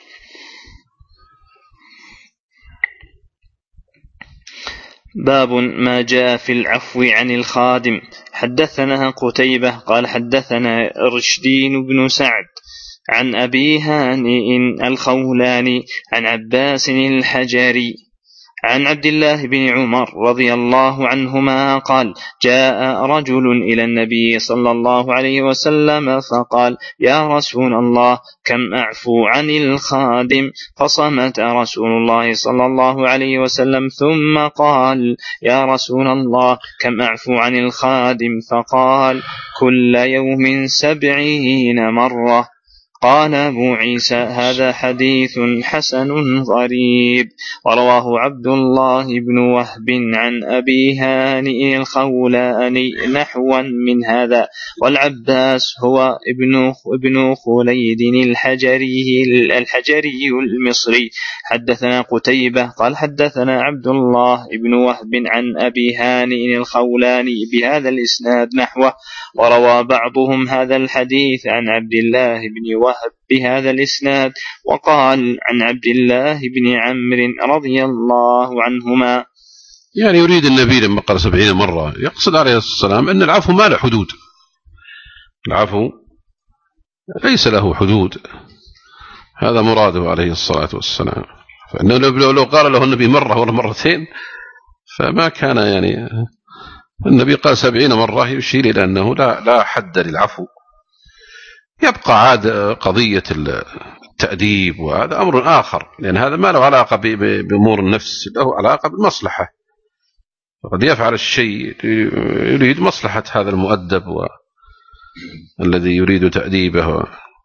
باب ما جاء في العفو عن الخادم. حدثنا قتيبة قال حدثنا رشدين بن سعد عن أبي هانئ الخولاني عن عباس الحجري عن عبد الله بن عمر رضي الله عنهما قال جاء رجل إلى النبي صلى الله عليه وسلم فقال يا رسول الله كم أعفو عن الخادم؟ فصمت رسول الله صلى الله عليه وسلم ثم قال يا رسول الله كم أعفو عن الخادم؟ فقال كل يوم سبعين مرة. قال أبو عيسى هذا حديث حسن غريب. ورواه عبد الله بن وهب عن أبي هانئ الخولاني نحوا من هذا، والعباس هو ابن ابن خليد الحجري الحجري المصري. حدثنا قتيبة قال حدثنا عبد الله بن وهب عن أبي هانئ الخولاني بهذا الإسناد نحوه. وروى بعضهم هذا الحديث عن عبد الله بن وهب بهذا الإسناد، وقال عن عبد الله بن عمرو رضي الله عنهما. يعني يريد النبي لما قال سبعين مرة يقصد عليه السلام أن العفو ما له حدود، العفو ليس له حدود، هذا مراده عليه الصلاة والسلام. فإنه لو قال له النبي مرة ولا مرتين فما كان، يعني النبي قال سبعين مرة يشير إلى أنه لا, لا حد للعفو، يبقى عاد قضية التأديب وهذا أمر آخر، لأن هذا ما له علاقة بأمور النفس، له علاقة بالمصلحة. فقد يفعل الشيء يريد مصلحة هذا المؤدب والذي يريد تأديبه.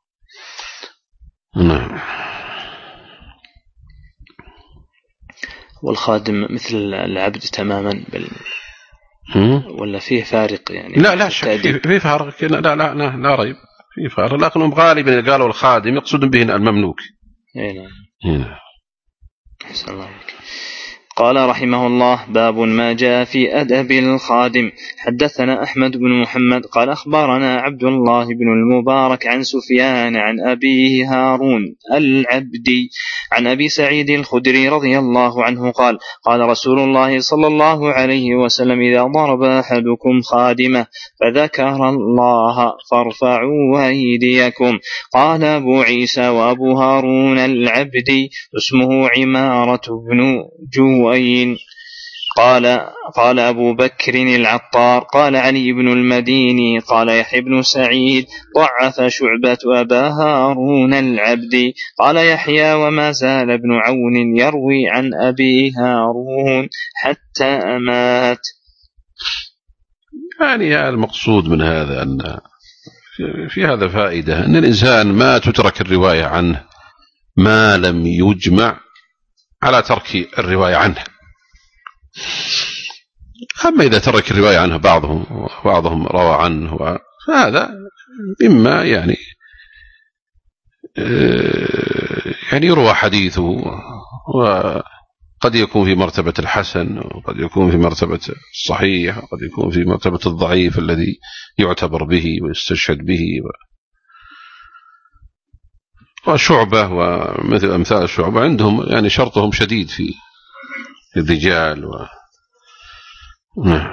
نعم. والخادم مثل العبد تماما بل ولا فيه فارق يعني؟ لا لا شك فيه فارق، لا لا لا, لا ريب فيه فارق، لكنهم غالبا قالوا الخادم يقصدون به المملوك. اي نعم. هنا أحسن الله عليك. قال رحمه الله: باب ما جاء في أدب الخادم. حدثنا أحمد بن محمد قال أخبرنا عبد الله بن المبارك عن سفيان عن أبيه هارون العبدي عن أبي سعيد الخدري رضي الله عنه قال: قال رسول الله صلى الله عليه وسلم: إذا ضرب أحدكم خادمه فذكر الله فارفعوا أيديكم. قال أبو عيسى وأبو هارون العبدي اسمه عمارة بن جو قال قال أبو بكر العطار قال علي بن المديني قال يحيى بن سعيد ضعف شعبة أبا هارون العبدي. قال يحيى: وما زال ابن عون يروي عن أبي هارون حتى مات. يعني المقصود من هذا أن في هذا فائدة، أن الإنسان ما تترك الرواية عنه ما لم يجمع على ترك الرواية عنه. أما إذا ترك الرواية عنه بعضهم وبعضهم روى عنه فهذا إما يعني يعني يروى حديثه وقد يكون في مرتبة الحسن وقد يكون في مرتبة الصحيح وقد يكون في مرتبة الضعيف الذي يعتبر به ويستشهد به. وشعبة ومثل أمثال الشعبة عندهم يعني شرطهم شديد في الرجال و... نعم.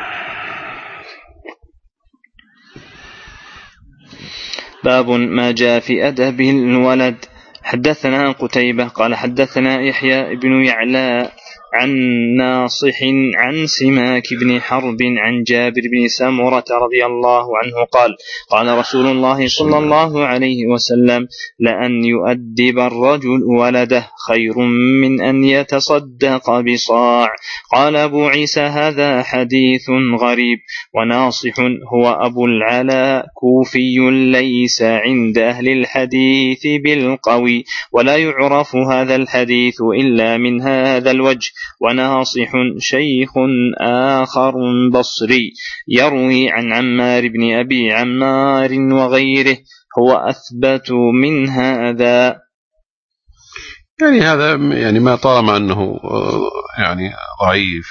باب ما جاء في أدب الولد. حدثنا قتيبة قال حدثنا يحيى بن يعلى عن ناصح عن سماك بن حرب عن جابر بن سمرة رضي الله عنه قال: قال رسول الله صلى الله عليه وسلم: لأن يؤدب الرجل ولده خير من أن يتصدق بصاع. قال أبو عيسى: هذا حديث غريب. وناصح هو أبو العلاء كوفي ليس عند أهل الحديث بالقوي، ولا يعرف هذا الحديث إلا من هذا الوجه. وناصح شيخ آخر بصري يروي عن عمار بن أبي عمار وغيره، هو أثبت من هذا. يعني هذا يعني ما طالما أنه يعني ضعيف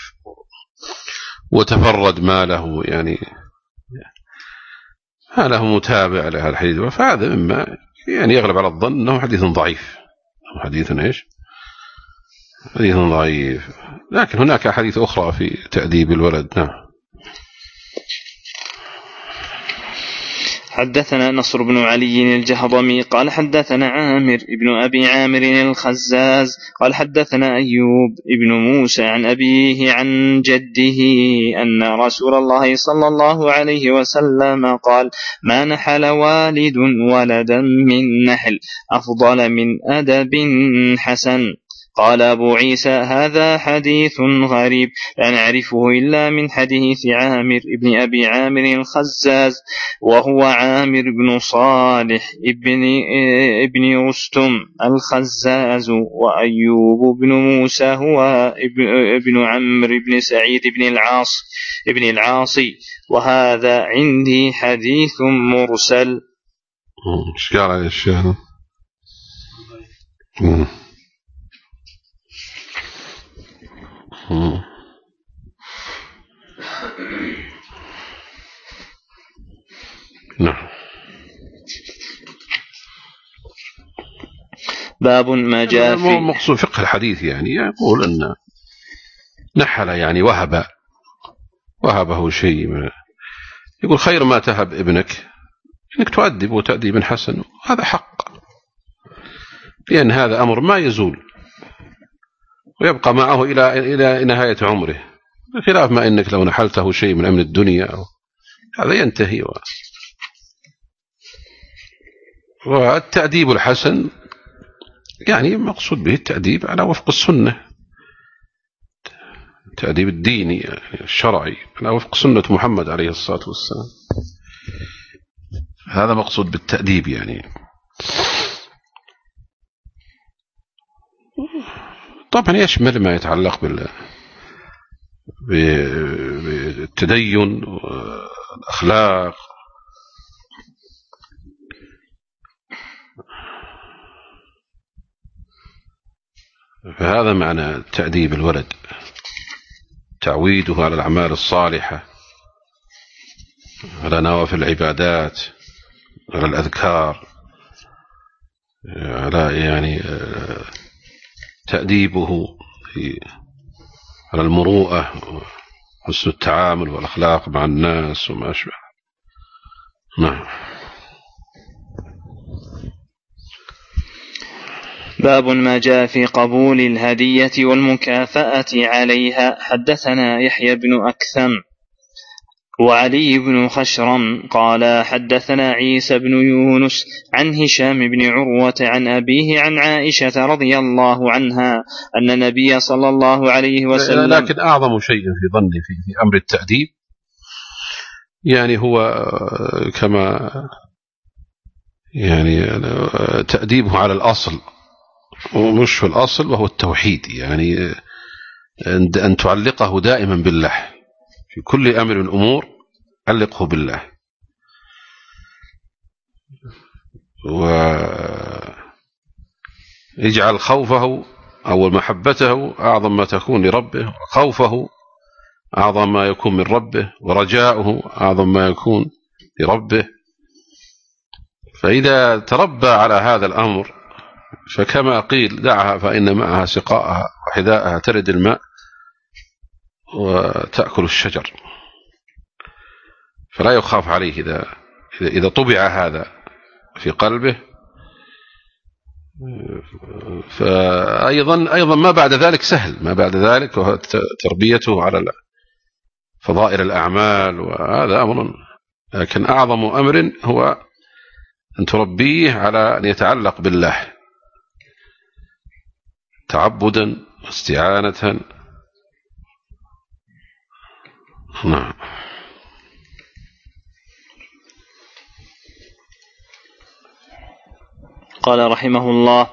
وتفرد ما له يعني ما له متابع لهذا الحديث، فهذا مما يعني يغلب على الظن أنه حديث ضعيف، حديث إيش حديث ضعيف. لكن هناك حديث أخرى في تأديب الولد. نعم. حدثنا نصر بن علي الجهضمي قال حدثنا عامر بن أبي عامر الخزاز قال حدثنا أيوب بن موسى عن أبيه عن جده أن رسول الله صلى الله عليه وسلم قال: ما نحل والد ولدا من نحل أفضل من أدب حسن. قال أبو عيسى: هذا حديث غريب لا نعرفه إلا من حديث عامر بن أبي عامر الخزاز، وهو عامر بن صالح ابن, ابن رستم الخزاز. وأيوب بن موسى هو ابن عمرو بن سعيد بن العاص ابن العاصي، وهذا عندي حديث مرسل. ايش قال على الشيخ؟ نعم. باب ما جاء في مقصود فقه الحديث، يعني يقول أن نحل يعني وهب وهبه شيء، يقول خير ما تهب ابنك إنك تؤدب وتأديب حسن، هذا حق، لأن هذا أمر ما يزول ويبقى معه إلى إلى نهاية عمره، بخلاف ما إنك لو نحلته شيء من أمن الدنيا هذا ينتهي و... والتأديب الحسن يعني مقصود به التأديب على وفق السنة، التأديب الديني يعني الشرعي على وفق سنة محمد عليه الصلاة والسلام، هذا مقصود بالتأديب يعني. طبعا يشمل ما يتعلق بال بالتدين والأخلاق. فهذا معنى تأديب الولد، تعويده على الأعمال الصالحة، على نوافل العبادات، على الأذكار، على يعني تأديبه في على المروءة وحسن التعامل والأخلاق مع الناس وما أشبه. نعم. باب ما جاء في قبول الهدية والمكافأة عليها. حدثنا يحيى بن أكثم وعلي بن خشرم قال حدثنا عيسى بن يونس عن هشام بن عروة عن أبيه عن عائشة رضي الله عنها أن النبي صلى الله عليه وسلم. لكن أعظم شيء في ظني في, في أمر التأديب يعني هو كما يعني تأديبه على الأصل ومش في الأصل وهو التوحيد، يعني أن تعلقه دائما بالله في كل أمر من الأمور، علقه بالله ويجعل خوفه أو محبته أعظم ما تكون لربه، خوفه أعظم ما يكون من ربه، ورجاؤه أعظم ما يكون لربه. فإذا تربى على هذا الأمر فكما قيل دعها فإن معها سقاءها وحذاءها ترد الماء وتأكل الشجر، فلا يخاف عليه إذا إذا طبع هذا في قلبه. فأيضا أيضا ما بعد ذلك سهل، ما بعد ذلك وهو تربيته على فضائل الأعمال، وهذا أمر. لكن أعظم أمر هو أن تربيه على أن يتعلق بالله تعبدا واستعانة. نعم. قال رحمه الله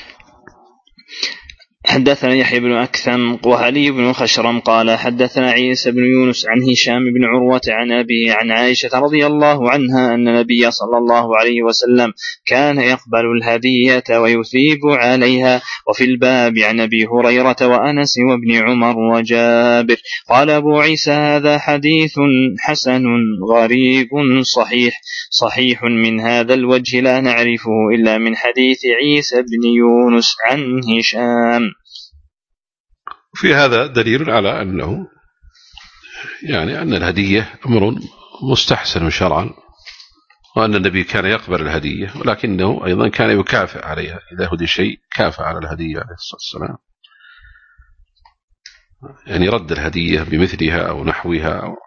حدثنا يحيى بن أكثم وعلي بن خشرم قال حدثنا عيسى بن يونس عن هشام بن عروة عن أبيه عن عائشة رضي الله عنها أن النبي صلى الله عليه وسلم كان يقبل الهدية ويثيب عليها. وفي الباب عن أبي هريرة وأنس وابن عمر وجابر. قال أبو عيسى هذا حديث حسن غريب صحيح صحيح من هذا الوجه لا نعرفه إلا من حديث عيسى بن يونس عن هشام. في هذا دليل على أنه يعني أن الهدية أمر مستحسن شرعا، وأن النبي كان يقبل الهدية، ولكنه أيضا كان يكافئ عليها إذا هدي شيء كافئ على الهدية عليه الصلاة والسلام، يعني رد الهدية بمثلها أو نحوها أو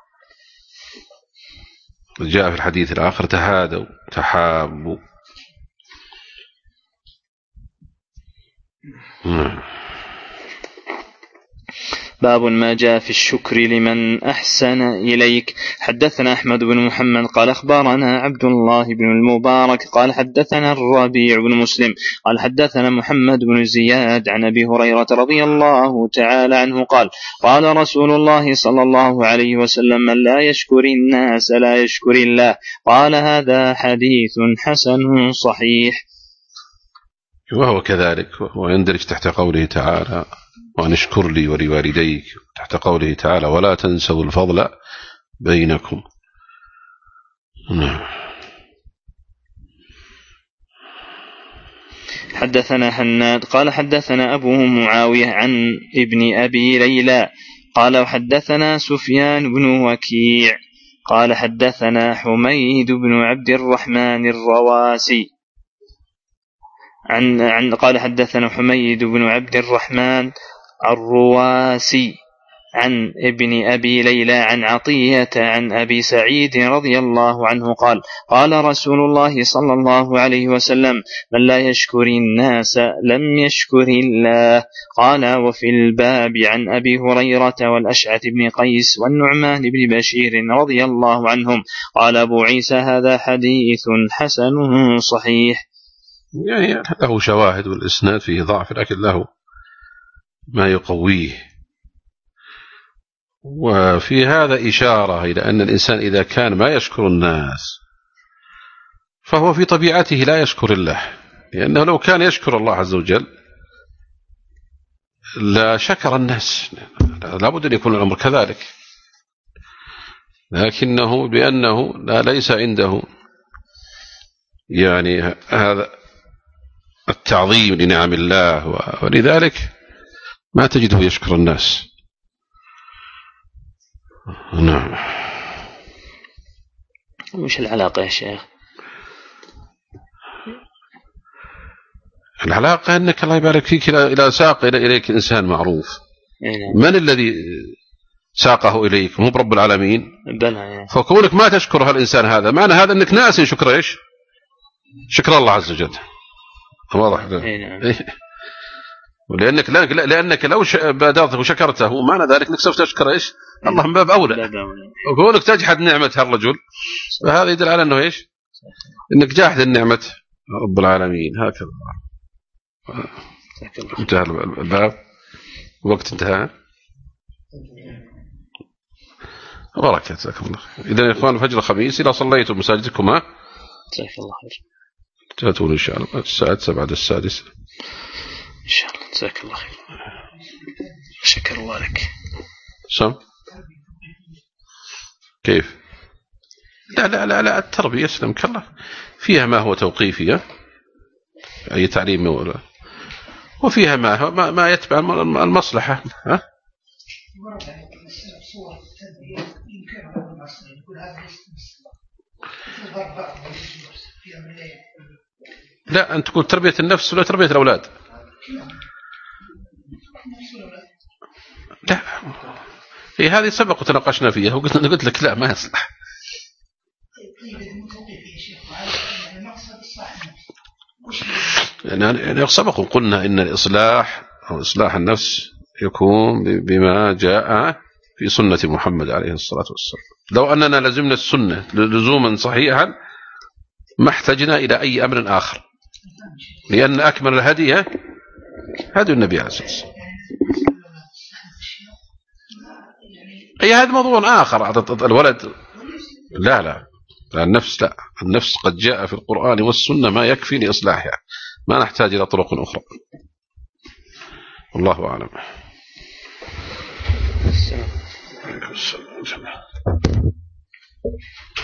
جاء في الحديث الآخر تهادوا تحابوا. باب ما جاء في الشكر لمن أحسن إليك. حدثنا أحمد بن محمد قال أخبرنا عبد الله بن المبارك قال حدثنا الربيع بن مسلم قال حدثنا محمد بن زياد عن أبي هريرة رضي الله تعالى عنه قال قال رسول الله صلى الله عليه وسلم من لا يشكر الناس لا يشكر الله. قال هذا حديث حسن صحيح. وهو كذلك، ويندرج تحت قوله تعالى وأن اشكر لي ولوالديك، تحت قوله تعالى ولا تنسوا الفضل بينكم. حدثنا هناد قال حدثنا أبوه معاوية عن ابن أبي ليلى قال حدثنا سفيان بن وكيع قال حدثنا حميد بن عبد الرحمن الرواسي عن عن قال حدثنا حميد بن عبد الرحمن الرواسي عن ابن أبي ليلى عن عطية عن أبي سعيد رضي الله عنه قال قال رسول الله صلى الله عليه وسلم من لا يشكر الناس لم يشكر الله. قال وفي الباب عن أبي هريرة والأشعث بن قيس والنعمان بن بشير رضي الله عنهم. قال أبو عيسى هذا حديث حسن صحيح. يعني له شواهد والإسناد فيه ضعف لكن له ما يقويه. وفي هذا إشارة إلى أن الإنسان إذا كان ما يشكر الناس فهو في طبيعته لا يشكر الله، لأنه لو كان يشكر الله عز وجل لا شكر الناس، لا بد أن يكون الأمر كذلك، لكنه بأنه لا ليس عنده يعني هذا التعظيم لنعم الله، ولذلك ما تجده يشكر الناس. نعم. وش العلاقة يا شيخ؟ العلاقة أنك الله يبارك فيك إلى ساق إليك إنسان معروف. من الذي ساقه إليك؟ مو برب العالمين؟ بلى. فكونك ما تشكر هالإنسان هذا معنى هذا أنك ناسي شكر إيش؟ شكر الله عز وجل. واضح؟ ولأنك لأنك لو بادرته وشكرته معنى ذلك أنك سوف تشكر إيش؟ الله من باب أولى. وكونك تجحد نعمة هالرجل فهذا يدل على أنه إيش؟ أنك جاحد النعمة رب العالمين. هكذا انتهى الباب، وقت انتهى. بركة جزاكم الله. إذا يا إخوان فجر الخميس إذا صليتم مساجدكما جزاك الله خير تأتون إن شاء الله الساعة سبعة السادسة إن شاء الله. جزاك الله خير. شكر الله لك. سم كيف؟ لا لا لا لا التربية يسلمك الله فيها ما هو توقيفي أي تعليم ولا، وفيها ما ما, ما يتبع المصلحة. ها؟ لا أنت تقول تربية النفس ولا تربية الأولاد؟ لا هي هذه سبق وتناقشنا فيها وقلت قلت لك لا ما يصلح. يعني سبق وقلنا إن الإصلاح أو إصلاح النفس يكون بما جاء في سنة محمد عليه الصلاة والسلام. لو أننا لزمنا السنة لزوما صحيحا ما احتجنا إلى أي أمر آخر، لأن أكمل الهدي هدي النبي عليه الصلاة والسلام. أي هذا موضوع آخر. الولد لا لا النفس لا النفس قد جاء في القرآن والسنة ما يكفي لإصلاحها، ما نحتاج إلى طرق أخرى. والله أعلم. السلام عليكم.